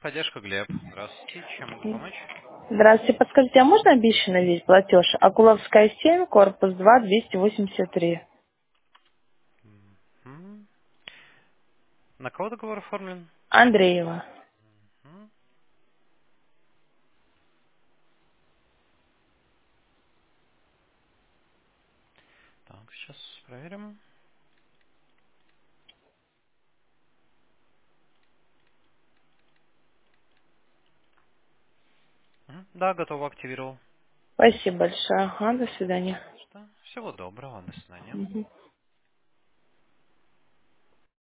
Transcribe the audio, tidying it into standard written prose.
Техподдержка, Глеб. Здравствуйте. Чем могу помочь? Здравствуйте, подскажите, а можно обещанный весь платеж? Акуловская 7, корпус 2, 283. Мгм. На кого договор оформлен? Андреева. Мгм. Так, сейчас проверим. Да, готово, активировал. Спасибо большое. Ага, до свидания. Пожалуйста. Всего доброго, до свидания. Мгм.